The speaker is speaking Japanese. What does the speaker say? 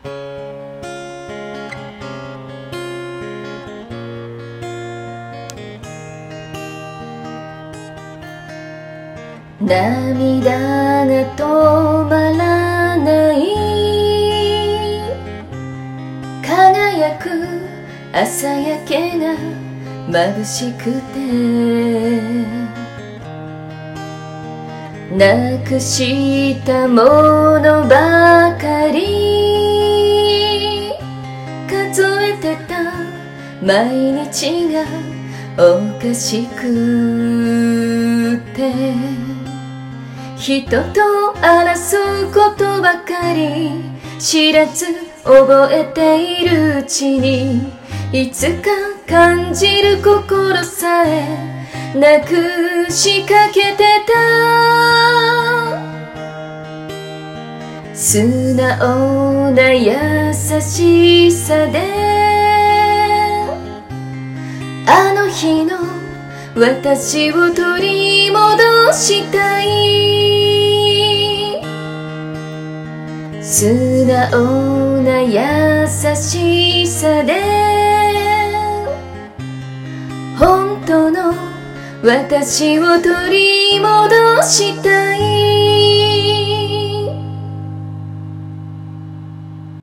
涙が止まらない輝く朝焼けが眩しくて、なくしたものばかり数えてた毎日がおかしくて、人と争うことばかり知らず覚えているうちに、いつか感じる心さえなくしかけてた。素直な優しさであの日の私を取り戻したい。素直な優しさで本当の私を取り戻したい。